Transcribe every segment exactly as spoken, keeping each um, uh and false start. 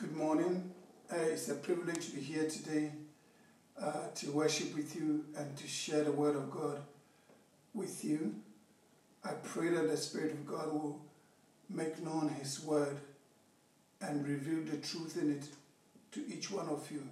Good morning. Uh, it's a privilege to be here today uh, to worship with you and to share the Word of God with you. I pray that the Spirit of God will make known His Word and reveal the truth in it to each one of you,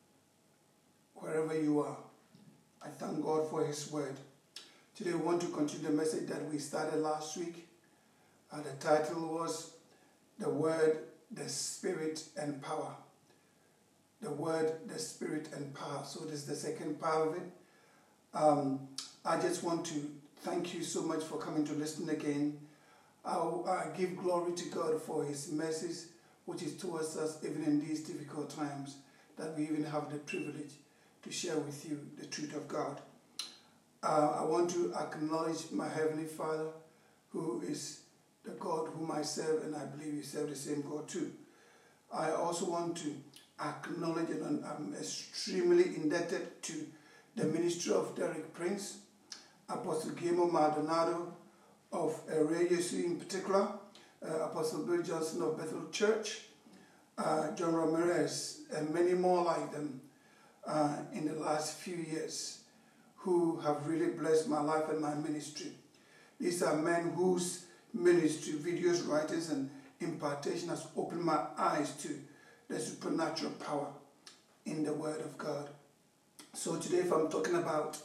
wherever you are. I thank God for His Word. Today we want to continue the message that we started last week. Uh, the title was The Word, the Spirit and Power. The Word, the Spirit and Power. So this is the second part of it. Um, I just want to thank you so much for coming to listen again. I'll, I give glory to God for His message, which is towards us even in these difficult times, that we even have the privilege to share with you the truth of God. Uh, I want to acknowledge my Heavenly Father, who is the God whom I serve, and I believe you serve the same God too. I also want to acknowledge, and I'm extremely indebted to the ministry of Derek Prince, Apostle Guillermo Maldonado of Ray Yesu in particular, uh, Apostle Bill Johnson of Bethel Church, uh, John Ramirez, and many more like them uh, in the last few years who have really blessed my life and my ministry. These are men whose ministry, videos, writings, and impartation has opened my eyes to the supernatural power in the Word of God. So today, if I'm talking about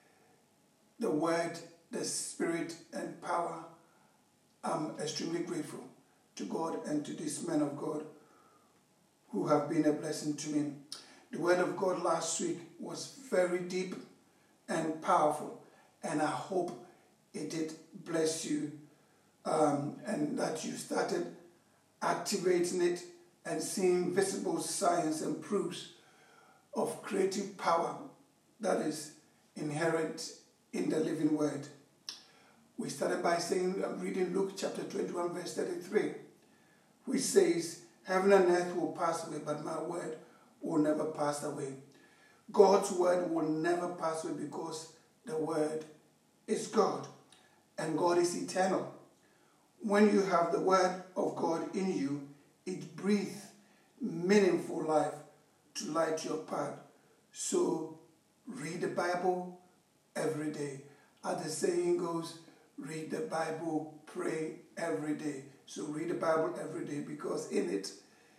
the Word, the Spirit, and power, I'm extremely grateful to God and to these men of God who have been a blessing to me. The Word of God last week was very deep and powerful, and I hope it did bless you um, and that you started activating it and seeing visible signs and proofs of creative power that is inherent in the living Word. We started by saying, I'm reading Luke chapter twenty-one, verse thirty-three, which says, "Heaven and earth will pass away, but my word will never pass away." God's word will never pass away because the word is God, and God is eternal. When you have the word of God in you, it breathes meaningful life to light your path. So read the Bible every day. As the saying goes, read the Bible, pray every day. So read the Bible every day because in it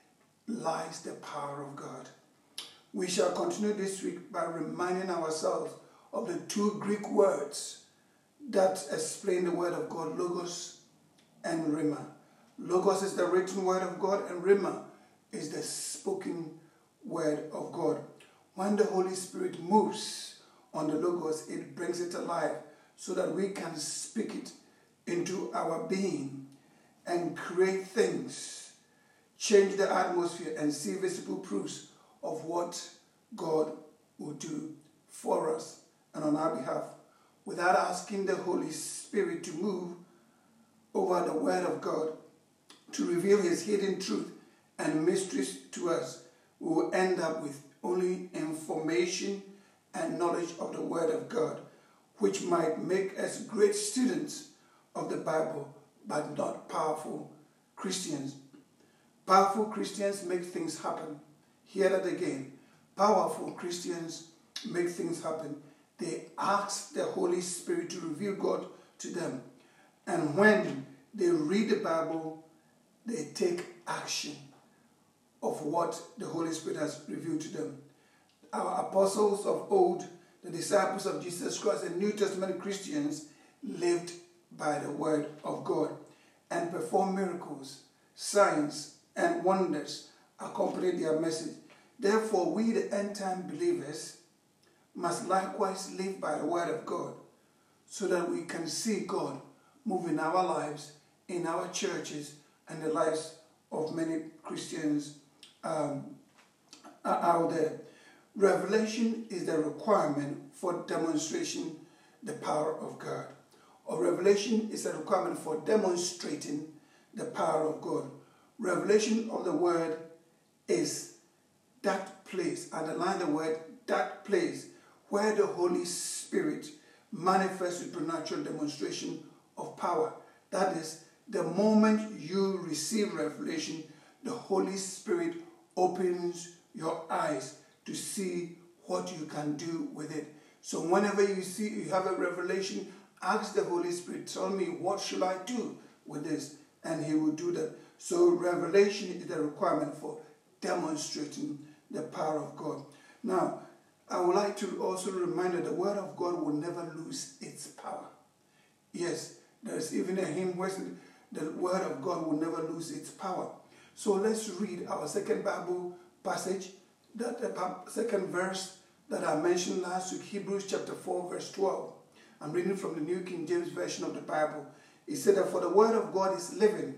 lies the power of God. We shall continue this week by reminding ourselves of the two Greek words that explain the word of God, logos and rhema. Logos is the written word of God, and rhema is the spoken word of God. When the Holy Spirit moves on the logos, it brings it alive so that we can speak it into our being and create things, change the atmosphere, and see visible proofs of what God will do for us and on our behalf, without asking the Holy Spirit to move over the Word of God to reveal His hidden truth and mysteries to us. We will end up with only information and knowledge of the Word of God, which might make us great students of the Bible, but not powerful Christians. Powerful Christians make things happen. Hear that again. Powerful Christians make things happen. They ask the Holy Spirit to reveal God to them. And when they read the Bible, they take action of what the Holy Spirit has revealed to them. Our apostles of old, the disciples of Jesus Christ, and New Testament Christians lived by the Word of God and performed miracles, signs, and wonders accompanied their message. Therefore, we, the end-time believers, must likewise live by the Word of God so that we can see God move in our lives, in our churches, and the lives of many Christians um, out there. Revelation is the requirement for demonstration the power of God. Or revelation is a requirement for demonstrating the power of God. Revelation of the Word is that place, underline the word, that place where the Holy Spirit manifests supernatural demonstration of power. That is, the moment you receive revelation, the Holy Spirit opens your eyes to see what you can do with it. So whenever you see, you have a revelation, ask the Holy Spirit, tell me, what should I do with this? And he will do that. So revelation is the requirement for demonstrating the power of God. Now, I would like to also remind that the word of God will never lose its power. Yes, there's even a hymn where the word of God will never lose its power. So let's read our second Bible passage, that the second verse that I mentioned last week, Hebrews chapter four, verse twelve. I'm reading from the New King James Version of the Bible. It said that, for the word of God is living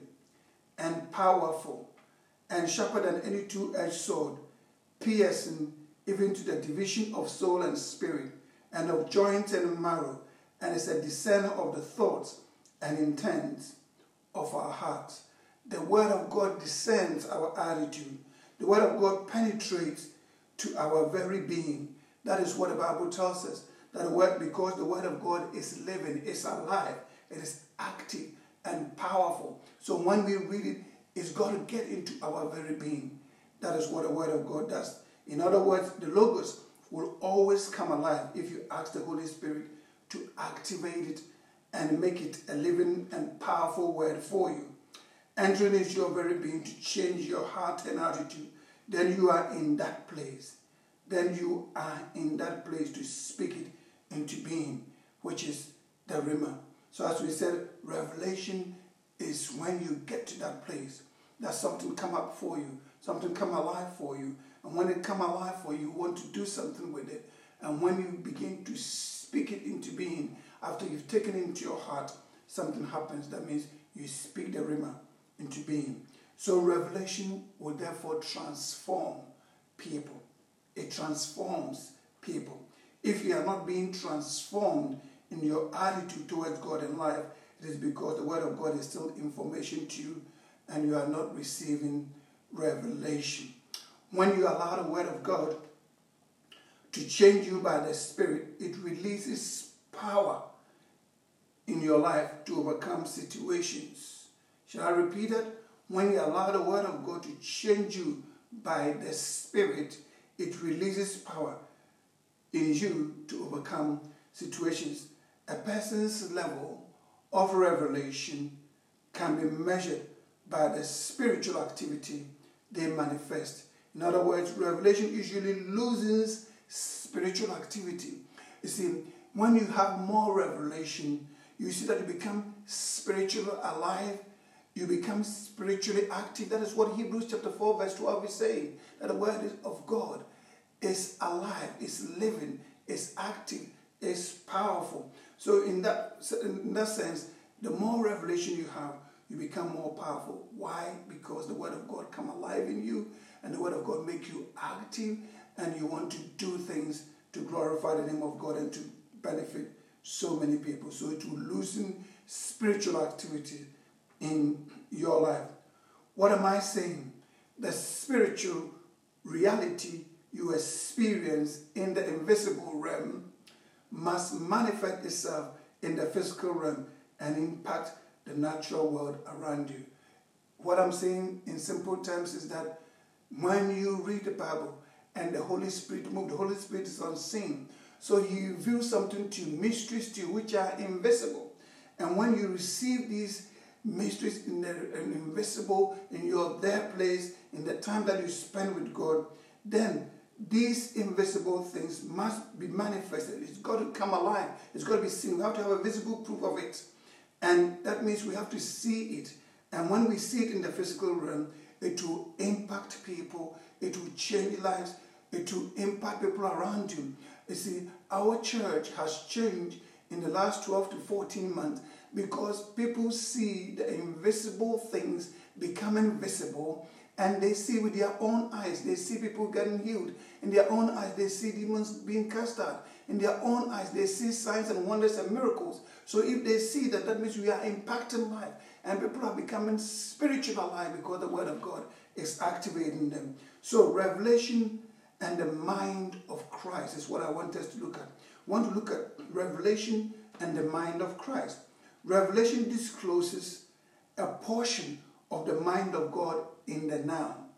and powerful and sharper than any two-edged sword, piercing even to the division of soul and spirit, and of joint and marrow, and is a discerner of the thoughts and intents of our hearts. The word of God discerns our attitude. The word of God penetrates to our very being. That is what the Bible tells us. That the word, because the word of God is living, it's alive, it is active and powerful. So when we read it, it's got to get into our very being. That is what the word of God does. In other words, the Logos will always come alive if you ask the Holy Spirit to activate it and make it a living and powerful word for you. Entering into your very being to change your heart and attitude. Then you are in that place. Then you are in that place to speak it into being, which is the Rhema. So as we said, revelation is when you get to that place that something come up for you, something come alive for you. And when it come alive for you, you want to do something with it. And when you begin to speak it into being, after you've taken it into your heart, something happens. That means you speak the Rhema into being. So revelation will therefore transform people. It transforms people. If you are not being transformed in your attitude towards God and life, it is because the word of God is still information to you and you are not receiving revelation. When you allow the word of God to change you by the Spirit, it releases power in your life to overcome situations. Shall I repeat it? When you allow the word of God to change you by the Spirit, it releases power in you to overcome situations. A person's level of revelation can be measured by the spiritual activity they manifest. In other words, revelation usually loses spiritual activity. You see, when you have more revelation, you see that you become spiritually alive, you become spiritually active. That is what Hebrews chapter four verse twelve is saying, that the word of God is alive, is living, is active, is powerful. So in that, in that sense, the more revelation you have, you become more powerful. Why? Because the word of God come alive in you, and the word of God make you active, and you want to do things to glorify the name of God and to benefit so many people. So it will loosen spiritual activity in your life. What am I saying? The spiritual reality you experience in the invisible realm must manifest itself in the physical realm and impact the natural world around you. What I'm saying in simple terms is that when you read the Bible and the Holy Spirit moves, the Holy Spirit is unseen. So he reveals something to you, mysteries to you which are invisible. And when you receive these mysteries in the in invisible, in your there place, in the time that you spend with God, then these invisible things must be manifested. It's got to come alive. It's got to be seen. We have to have a visible proof of it. And that means we have to see it. And when we see it in the physical realm, it will impact people. It will change lives. It will impact people around you. You see, our church has changed in the last twelve to fourteen months because people see the invisible things becoming visible, and they see with their own eyes. They see people getting healed. In their own eyes, they see demons being cast out. In their own eyes, they see signs and wonders and miracles. So if they see that, that means we are impacting life. And people are becoming spiritually alive because the word of God is activating them. So revelation and the mind of Christ is what I want us to look at. I want to look at revelation and the mind of Christ. Revelation discloses a portion of the mind of God in the now.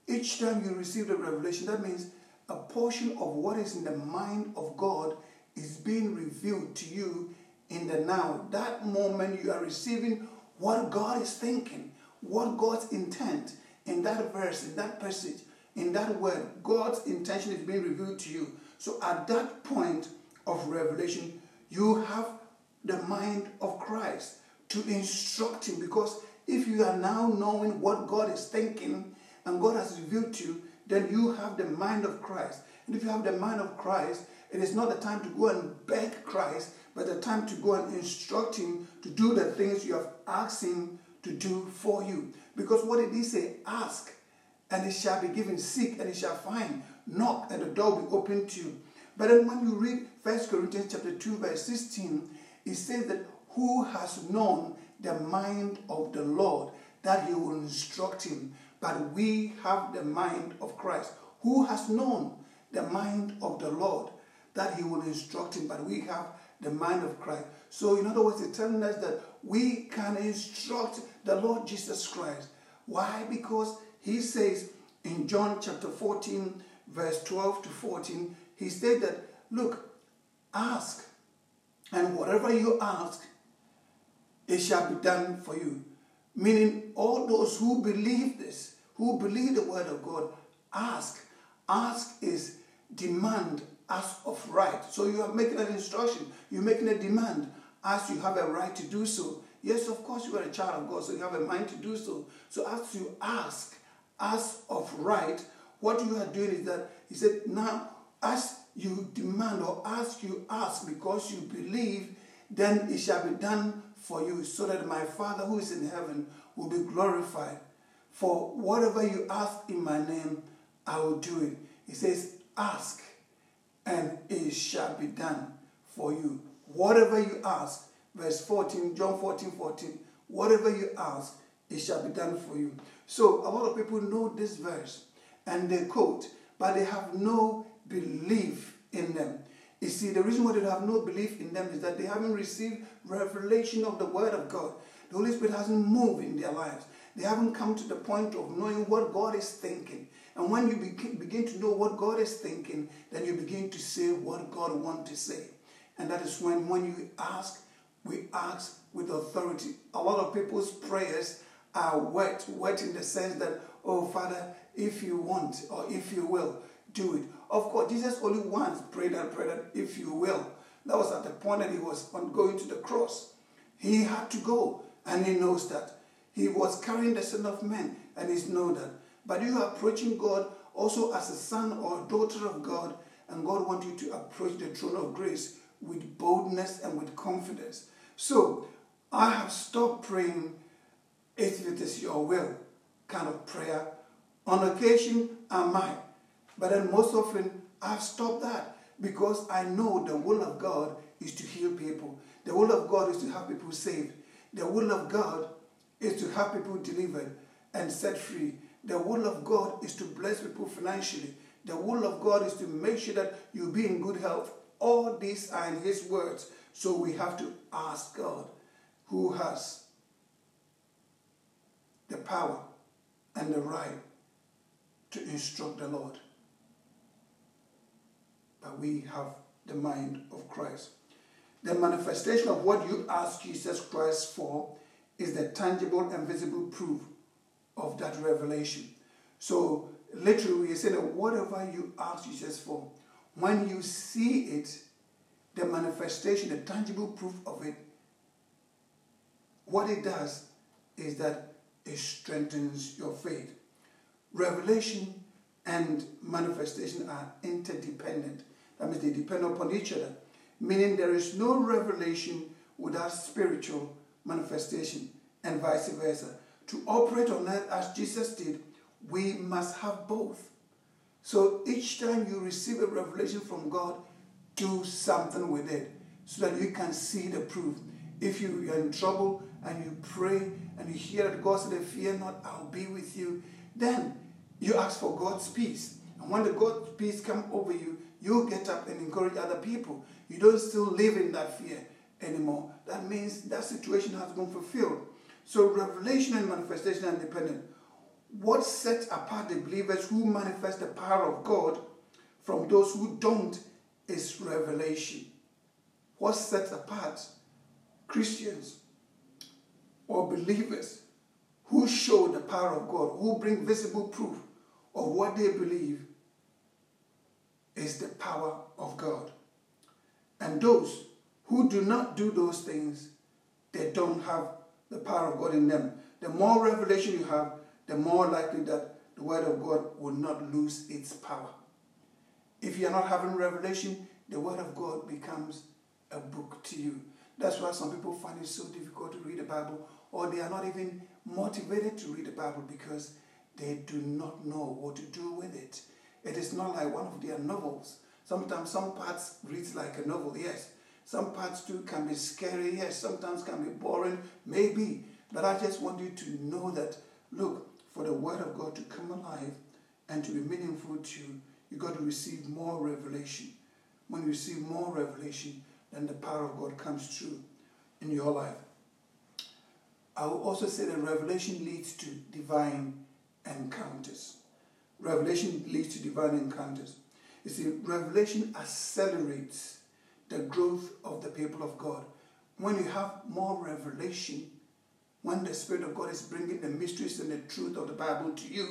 Each time you receive a revelation, that means a portion of what is in the mind of God is being revealed to you in the now. That moment you are receiving what God is thinking, what God's intent in that verse, in that passage, in that word. God's intention is being revealed to you. So at that point of revelation, you have the mind of Christ to instruct him. Because if you are now knowing what God is thinking and God has revealed to you, then you have the mind of Christ. And if you have the mind of Christ, it is not the time to go and beg Christ, but the time to go and instruct him to do the things you have asked him to do for you. Because what did he say? Ask, and it shall be given. Seek, and it shall find. Knock, and the door will be opened to you. But then when you read First Corinthians chapter two, verse sixteen, it says that who has known the mind of the Lord, that he will instruct him. But we have the mind of Christ. Who has known the mind of the Lord, that he will instruct him? But we have the mind of Christ. So in other words, it's telling us that we can instruct the Lord Jesus Christ. Why? Because he says in John chapter fourteen, verse twelve to fourteen, he said that, look, ask, and whatever you ask, it shall be done for you. Meaning all those who believe this, who believe the word of God, ask. Ask is demand as of right. So you are making an instruction. You're making a demand as you have a right to do so. Yes, of course you are a child of God, so you have a mind to do so. So as you ask as of right, what you are doing is that, he said, now as you demand or as you ask because you believe, then it shall be done for you, so that my Father who is in heaven will be glorified. For whatever you ask in my name, I will do it. He says, ask, and it shall be done for you. Whatever you ask, verse fourteen, John fourteen, fourteen, whatever you ask, it shall be done for you. So a lot of people know this verse, and they quote, but they have no belief in them. You see, the reason why they have no belief in them is that they haven't received revelation of the word of God. The Holy Spirit hasn't moved in their lives. They haven't come to the point of knowing what God is thinking. And when you begin to know what God is thinking, then you begin to say what God wants to say. And that is when, when you ask, we ask with authority. A lot of people's prayers are wet, wet in the sense that, oh, Father, if you want or if you will, do it. Of course, Jesus only once prayed and prayed that if you will. That was at the point that he was on going to the cross. He had to go, and he knows that. He was carrying the Son of Man, and he knows that. But you are approaching God also as a son or a daughter of God, and God wants you to approach the throne of grace with boldness and with confidence. So, I have stopped praying, if it is your will, kind of prayer. On occasion, I might. But then most often, I've stopped that because I know the will of God is to heal people. The will of God is to have people saved. The will of God is to have people delivered and set free. The will of God is to bless people financially. The will of God is to make sure that you be in good health. All these are in his words. So we have to ask God, who has the power and the right to instruct the Lord. But we have the mind of Christ. The manifestation of what you ask Jesus Christ for is the tangible and visible proof of that revelation. So literally we say that whatever you ask Jesus for, when you see it, the manifestation, the tangible proof of it, what it does is that it strengthens your faith. Revelation and manifestation are interdependent. That means they depend upon each other. Meaning there is no revelation without spiritual manifestation, and vice versa. To operate on earth as Jesus did, we must have both. So each time you receive a revelation from God, do something with it so that you can see the proof. If you are in trouble and you pray and you hear that God said, fear not, I'll be with you, then you ask for God's peace. And when the God's peace comes over you, you get up and encourage other people. You don't still live in that fear anymore. That means that situation has been fulfilled. So revelation and manifestation are independent. what sets apart the believers who manifest the power of God from those who don't is revelation. What sets apart Christians or believers who show the power of God, who bring visible proof of what they believe, is the power of God. And those who do not do those things, they don't have the power of God in them. The more revelation you have, the more likely that the word of God will not lose its power. If you are not having revelation, the word of God becomes a book to you. That's why some people find it so difficult to read the Bible, or they are not even motivated to read the Bible because they do not know what to do with it. It is not like one of their novels. Sometimes some parts read like a novel, yes. Some parts too can be scary, yes. Sometimes can be boring, maybe. But I just want you to know that, look, for the word of God to come alive and to be meaningful to you, you got to receive more revelation. When you receive more revelation, then the power of God comes true in your life. I will also say that revelation leads to divine encounters. Revelation leads to divine encounters. You see, revelation accelerates the growth of the people of God. When you have more revelation, when the Spirit of God is bringing the mysteries and the truth of the Bible to you,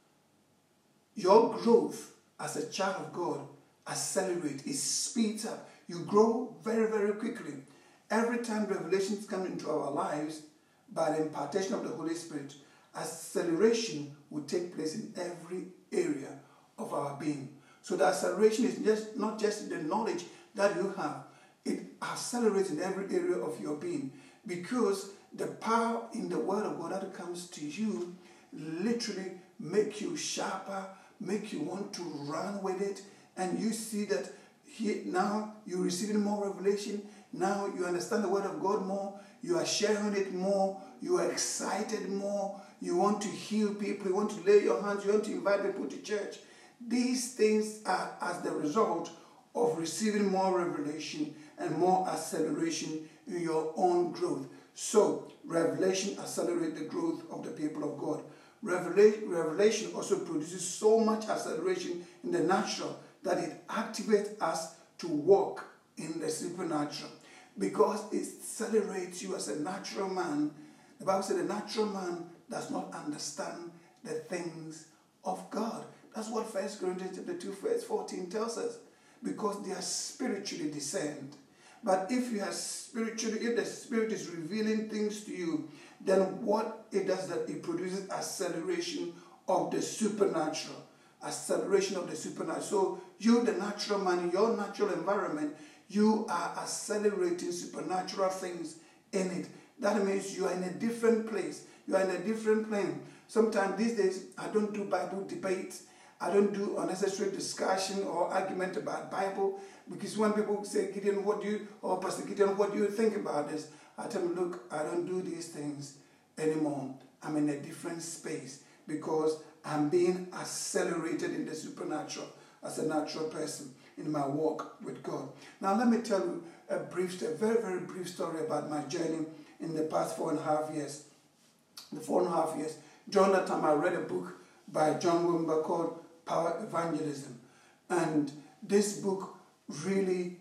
your growth as a child of God accelerates, it speeds up. You grow very, very quickly. Every time revelations come into our lives, by the impartation of the Holy Spirit, acceleration will take place in every area of our being. So the acceleration is just not just the knowledge that you have. It accelerates in every area of your being, because the power in the word of God that comes to you literally make you sharper, make you want to run with it, and you see that here, now you're receiving more revelation. Now you understand the word of God more. You are sharing it more. You are excited more. You want to heal people. You want to lay your hands. You want to invite people to church. These things are as the result of receiving more revelation and more acceleration in your own growth. So, revelation accelerates the growth of the people of God. Revelation, revelation also produces so much acceleration in the natural that it activates us to walk in the supernatural, because it accelerates you as a natural man. The Bible said the natural man does not understand the things of God. That's what First Corinthians chapter two, verse fourteen tells us, because they are spiritually discerned. But if you are spiritually, if the Spirit is revealing things to you, then what it does, that it produces acceleration of the supernatural. Acceleration of the supernatural. So you, the natural man, in your natural environment, you are accelerating supernatural things in it. That means you are in a different place. You are in a different plane. Sometimes these days, I don't do Bible debates. I don't do unnecessary discussion or argument about Bible, because when people say, Gideon, what do you, or Pastor Gideon, what do you think about this? I tell them, look, I don't do these things anymore. I'm in a different space because I'm being accelerated in the supernatural as a natural person in my walk with God. Now, let me tell you a brief, a very, very brief story about my journey in the past four and a half years. The four and a half years. During that time, I read a book by John Wimber called Power Evangelism. And this book really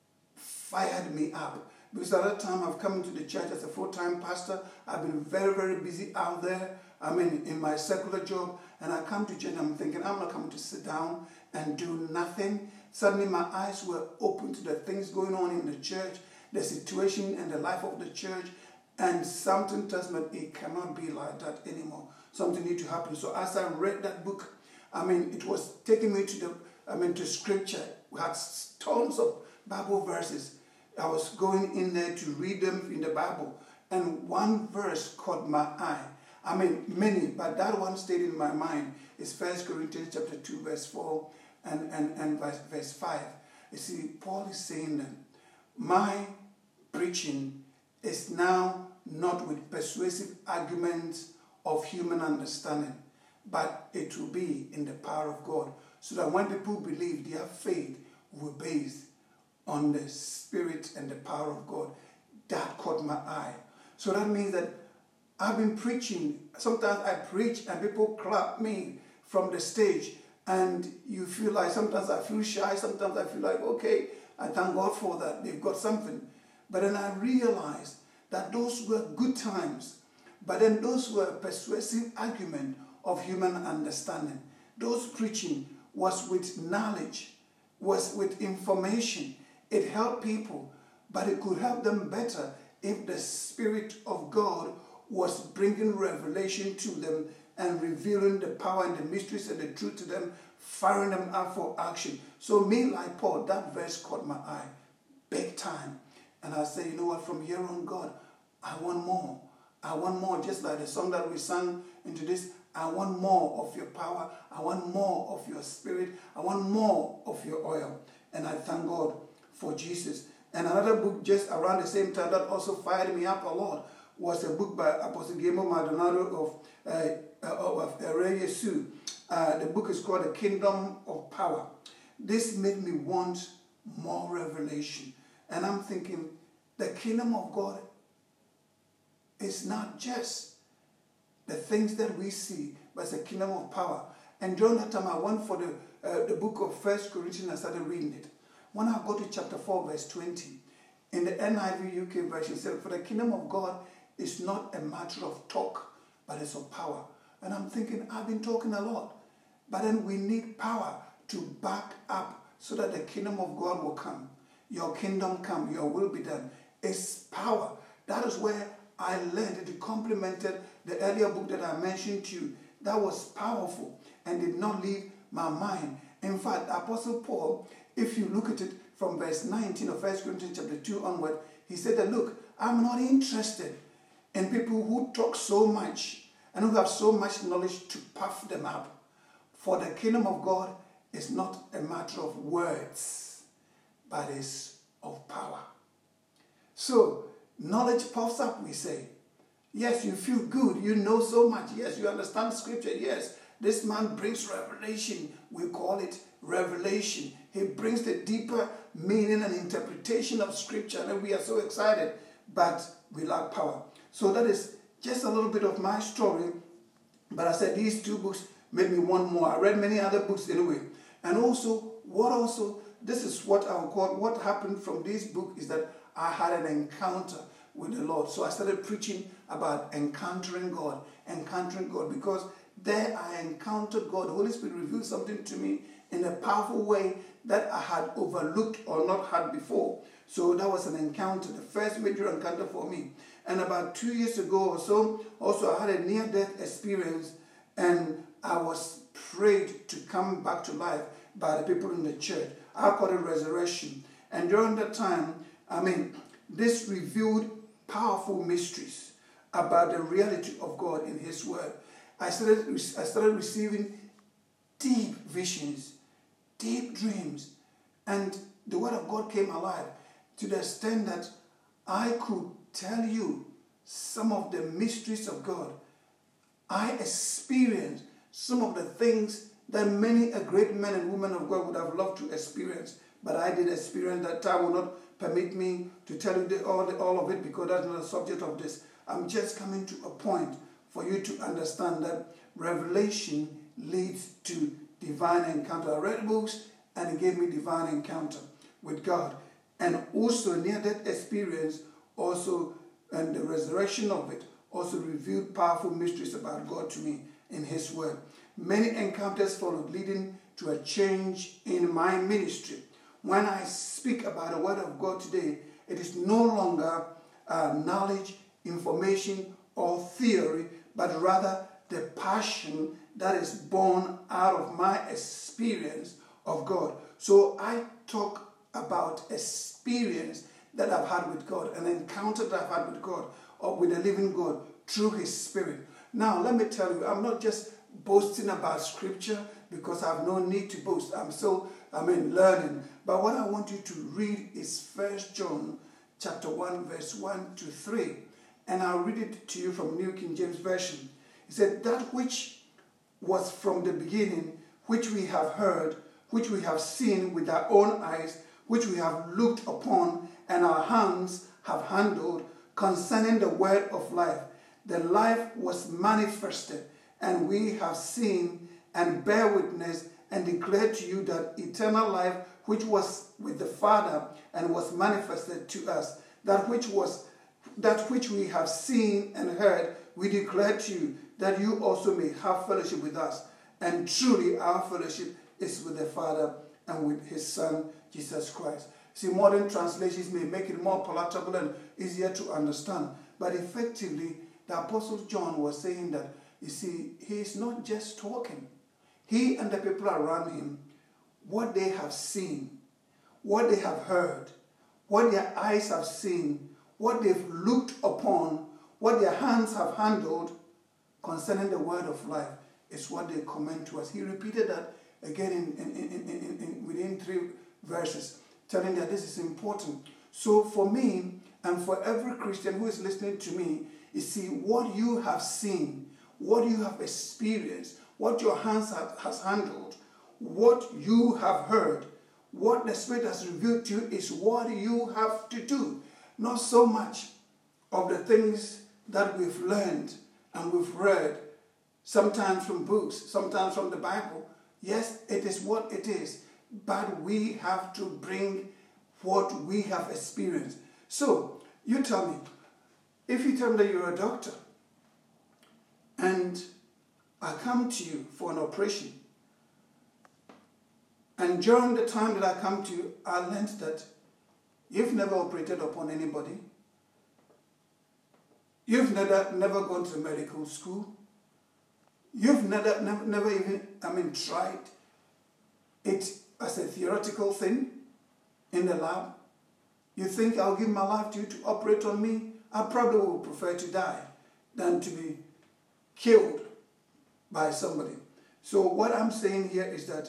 fired me up. Because at that time, I've come into the church as a full-time pastor. I've been very, very busy out there. I mean, in my secular job. And I come to church and I'm thinking, I'm not coming to sit down and do nothing. Suddenly, my eyes were open to the things going on in the church, the situation and the life of the church. And something tells me it cannot be like that anymore. Something needs to happen. So as I read that book, I mean, it was taking me to the, I mean, to scripture. We had tons of Bible verses. I was going in there to read them in the Bible. And one verse caught my eye. I mean, many, but that one stayed in my mind. It's First Corinthians chapter two, verse four and, and, and verse, verse five. You see, Paul is saying that my preaching is now not with persuasive arguments of human understanding, but it will be in the power of God, so that when people believe, their faith will be based on the Spirit and the power of God. That caught my eye. So that means that I've been preaching. Sometimes I preach and people clap me from the stage. And you feel like, sometimes I feel shy, sometimes I feel like, okay, I thank God for that. They've got something. But then I realized that those were good times. But then those were persuasive argument of human understanding. Those preaching was with knowledge, was with information. It helped people, but it could help them better if the Spirit of God was bringing revelation to them and revealing the power and the mysteries and the truth to them, firing them up for action. So me, like Paul, that verse caught my eye big time. And I say, you know what, from here on, God, I want more. I want more, just like the song that we sang into this. I want more of your power. I want more of your spirit. I want more of your oil. And I thank God for Jesus. And another book just around the same time that also fired me up a lot was a book by Apostle Guillermo Maldonado of uh, of Ere Yesu. Uh, the book is called The Kingdom of Power. This made me want more revelation. And I'm thinking, the kingdom of God is not just the things that we see, but it's a kingdom of power. And during that time, I went for the, uh, the book of First Corinthians and started reading it. When I go to chapter four, verse twenty, in the N I V U K version, it said, for the kingdom of God is not a matter of talk, but it's of power. And I'm thinking, I've been talking a lot. But then we need power to back up so that the kingdom of God will come. Your kingdom come, your will be done. It's power. That is where I learned it. It complemented the earlier book that I mentioned to you. That was powerful and did not leave my mind. In fact, Apostle Paul, if you look at it from verse nineteen of First Corinthians chapter two onward, he said that, look, I'm not interested in people who talk so much and who have so much knowledge to puff them up. For the kingdom of God is not a matter of words, but is of power. So, knowledge puffs up, we say. Yes, you feel good. You know so much. Yes, you understand scripture. Yes, this man brings revelation. We call it revelation. He brings the deeper meaning and interpretation of scripture, and we are so excited, but we lack power. So that is just a little bit of my story. But I said these two books made me want more. I read many other books anyway. And also, what also, this is what I would call, what happened from this book is that I had an encounter with the Lord. So I started preaching about encountering God, encountering God, because there I encountered God. The Holy Spirit revealed something to me in a powerful way that I had overlooked or not had before. So that was an encounter, the first major encounter for me. And about two years ago or so, also I had a near-death experience, and I was prayed to come back to life by the people in the church. I call it resurrection. And during that time, I mean, this revealed powerful mysteries about the reality of God in His Word. I started, I started receiving deep visions, deep dreams, and the Word of God came alive to the extent that I could tell you some of the mysteries of God. I experienced some of the things that many a great man and woman of God would have loved to experience, but I did experience that. Time will not permit me to tell you the, all, the, all of it, because that's not the subject of this. I'm just coming to a point for you to understand that revelation leads to divine encounter. I read books and it gave me divine encounter with God. And also near that experience, also, and the resurrection of it, also revealed powerful mysteries about God to me in His Word. Many encounters followed, leading to a change in my ministry. When I speak about the Word of God today, it is no longer uh, knowledge, information, or theory, but rather the passion that is born out of my experience of God. So I talk about experience that I've had with God, an encounter that I've had with God, or with the living God through His Spirit. Now, let me tell you, I'm not just boasting about Scripture because I have no need to boast. I'm still, I mean, learning. But what I want you to read is First John chapter one, verse one to three. And I'll read it to you from New King James Version. It said, that which was from the beginning, which we have heard, which we have seen with our own eyes, which we have looked upon, and our hands have handled, concerning the word of life. the life was manifested, and we have seen and bear witness and declare to you that eternal life which was with the Father and was manifested to us, that which was that which we have seen and heard, we declare to you, that you also may have fellowship with us. And truly our fellowship is with the Father and with his Son, Jesus Christ. See, modern translations may make it more palatable and easier to understand, but effectively, the Apostle John was saying that, you see, he is not just talking. He and the people around him, what they have seen, what they have heard, what their eyes have seen, what they've looked upon, what their hands have handled concerning the word of life is what they comment to us. He repeated that again in, in, in, in, in, within three verses, telling that this is important. So for me and for every Christian who is listening to me, you see, what you have seen, what you have experienced, what your hands have has handled, what you have heard, what the Spirit has revealed to you is what you have to do. Not so much of the things that we've learned and we've read, sometimes from books, sometimes from the Bible. Yes, it is what it is, but we have to bring what we have experienced. So, you tell me, if you tell me that you're a doctor, and I come to you for an operation, and during the time that I come to you, I learned that you've never operated upon anybody. You've never, never gone to medical school. You've never, never, never even, I mean, tried it as a theoretical thing in the lab. You think I'll give my life to you to operate on me? I probably would prefer to die than to be killed by somebody. So what I'm saying here is that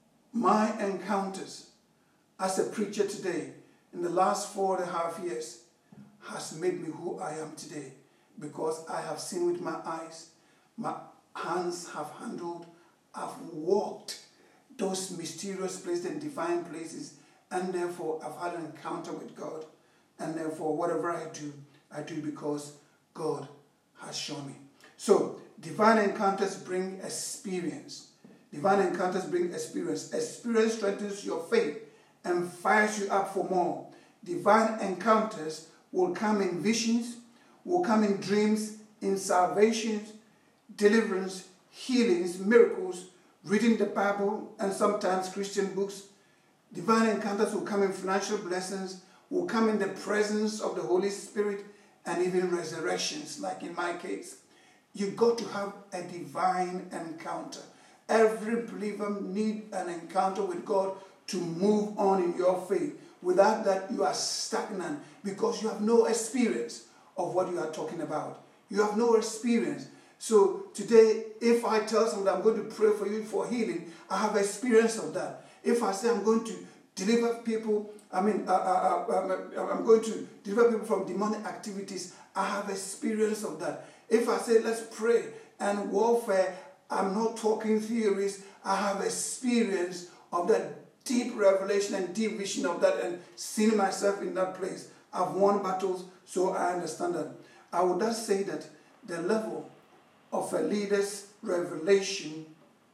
my encounters as a preacher today, in the last four and a half years, has made me who I am today, because I have seen with my eyes, my hands have handled, I've walked those mysterious places and divine places, and therefore I've had an encounter with God, and therefore whatever I do, I do because God has shown me. So, divine encounters bring experience. Divine encounters bring experience. Experience strengthens your faith and fires you up for more. Divine encounters will come in visions, will come in dreams, in salvations, deliverance, healings, miracles, reading the Bible, and sometimes Christian books. Divine encounters will come in financial blessings, will come in the presence of the Holy Spirit, and even resurrections, like in my case. You've got to have a divine encounter. Every believer needs an encounter with God to move on in your faith. Without that, you are stagnant because you have no experience of what you are talking about. You have no experience. So today, if I tell someone I'm going to pray for you for healing, I have experience of that. If I say I'm going to deliver people, I mean, uh, uh, uh, I'm going to deliver people from demonic activities, I have experience of that. If I say let's pray and warfare, I'm not talking theories, I have experience of that deep revelation and deep vision of that and seeing myself in that place. I've won battles, so I understand that. I would just say that the level of a leader's revelation,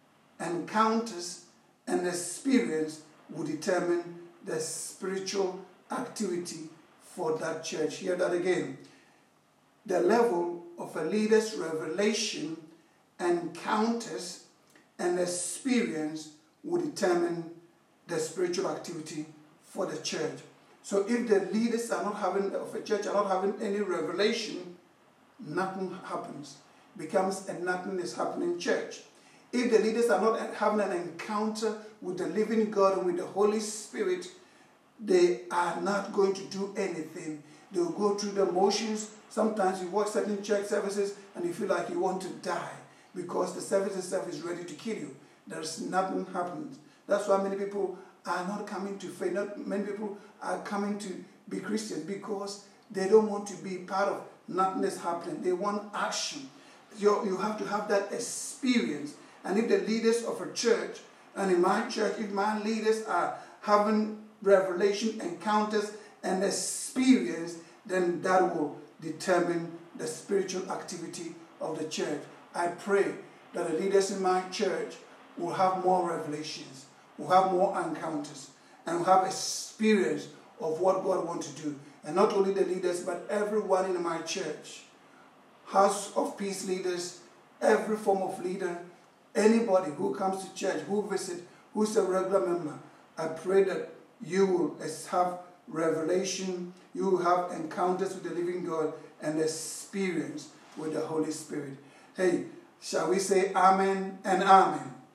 encounters, and experience will determine the spiritual activity for that church. Hear that again. The level of a leader's revelation, encounters, and experience will determine the spiritual activity for the church. So if the leaders are not having, of a church are not having any revelation, nothing happens. Becomes and nothing is happening in church. If the leaders are not having an encounter with the living God and with the Holy Spirit, they are not going to do anything. They will go through the motions. Sometimes you watch certain church services and you feel like you want to die because the service itself is ready to kill you. There's nothing happening. That's why many people are not coming to faith. Not many people are coming to be Christians because they don't want to be part of nothing is happening. They want action. You, you have to have that experience. And if the leaders of a church, and in my church, if my leaders are having revelation, encounters, and experience, then that will determine the spiritual activity of the church. I pray that the leaders in my church will have more revelations, will have more encounters, and will have experience of what God wants to do. And not only the leaders, but everyone in my church, House of Peace leaders, every form of leader, anybody who comes to church, who visits, who's a regular member, I pray that you will have revelation, you will have encounters with the living God and experience with the Holy Spirit. Hey, shall we say amen and amen?